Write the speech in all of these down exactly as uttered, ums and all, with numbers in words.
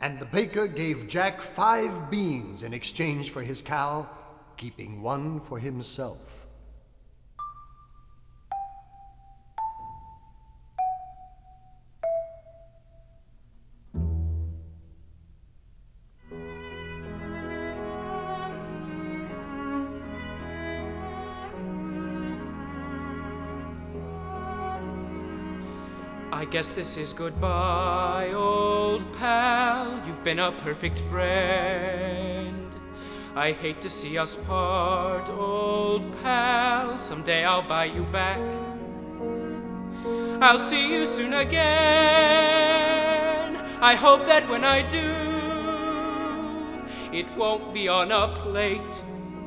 And the baker gave Jack five beans in exchange for his cow, keeping one for himself. I guess this is goodbye, old pal. You've been a perfect friend. I hate to see us part, old pal. Someday I'll buy you back. I'll see you soon again. I hope that when I do, it won't be on a plate.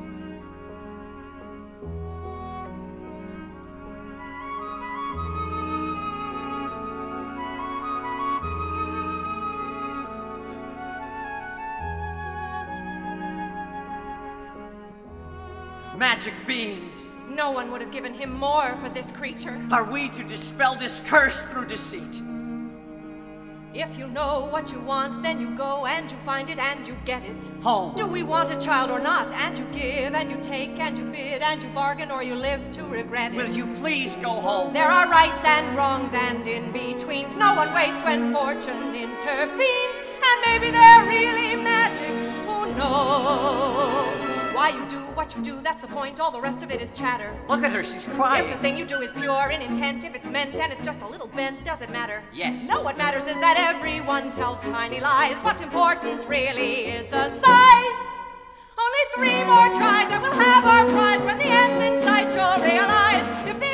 Magic beans! No one would have given him more for this creature. Are we to dispel this curse through deceit? If you know what you want, then you go and you find it and you get it. Home. Do we want a child or not? And you give and you take and you bid and you bargain, or you live to regret it. Will you please go home? There are rights and wrongs and in-betweens. No one waits when fortune intervenes. And maybe they're really magic. Who knows? Why you do what you do, that's the point. All the rest of it is chatter. Look at her, she's crying. If the thing you do is pure in intent, if it's meant and it's just a little bent, does it matter? Yes. No, what matters is that everyone tells tiny lies. What's important really is the size. Only three more tries and we'll have our prize. When the end's in sight, you'll realize if the